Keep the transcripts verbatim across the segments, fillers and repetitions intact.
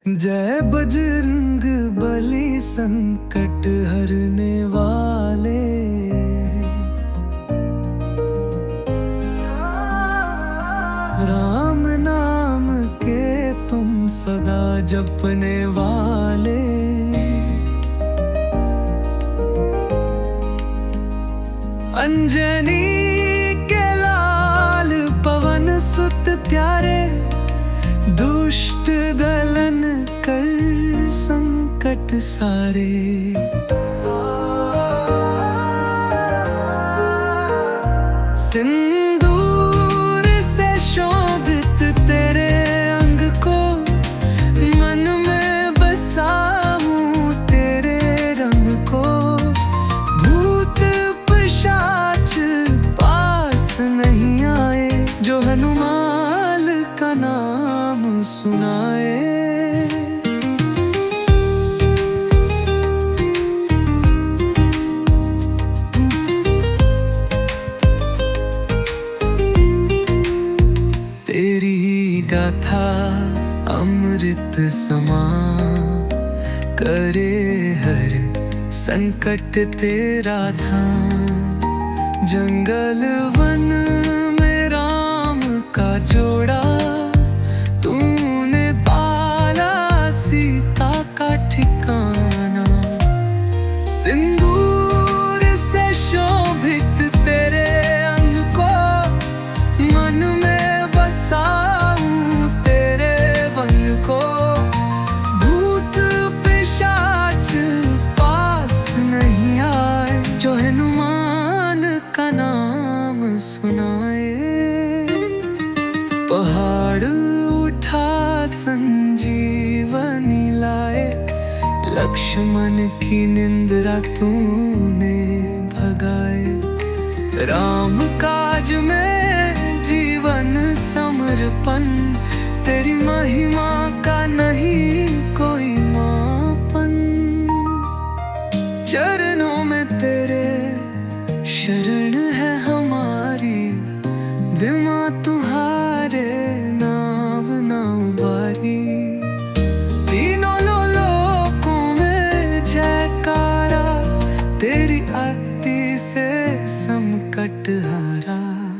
जय बजरंग बली संकट हरने वाले। राम नाम के तुम सदा जपने वाले। अंजनी के लाल पवन सुत प्यारे, दुष्ट दलन कर संकट सारे। सिंदूर से शोभित तेरे अंग को, मन में बसाऊं तेरे रंग को। भूत पिशाच पास नहीं आए, जो हनुमान का नाम सुनाए। तेरी गाथा अमृत समान, करे हर संकट तेरा धाम। जंगल वन में राम का जोड़ा, तूने पाला सीता का ठिकाना। सिंदूर से शोभित तेरे अंग को, मन में बसाऊं तेरे वन को। भूत पिशाच पास नहीं आए, जो हनुमान का नाम सुनाए। पहाड़ उठा संजीवनी लाए, लक्ष्मण की निंद्रा तूने भगाए। राम काज में जीवन समर्पण, तेरी महिमा का नहीं कोई मापन। चरणों में तेरे शरण है हमारी, दिमा तुम्हारे नाव ना उबारी। तीनों लोकों में जयकारा, तेरी आरती से संकट हारा।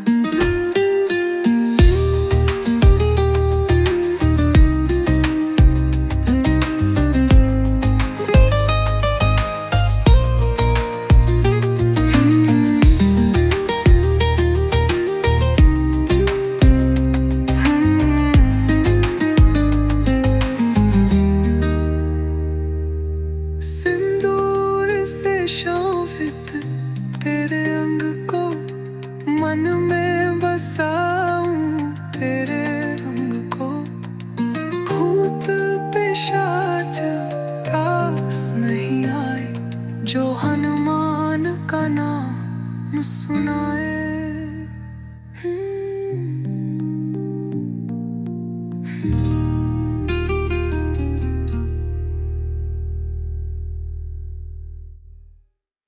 सिंदूर से शोभित तेरे अंग को, मन में बसाऊं तेरे रंग को। भूत पिशाच पास नहीं आए, जो हनुमान का नाम सुनाए।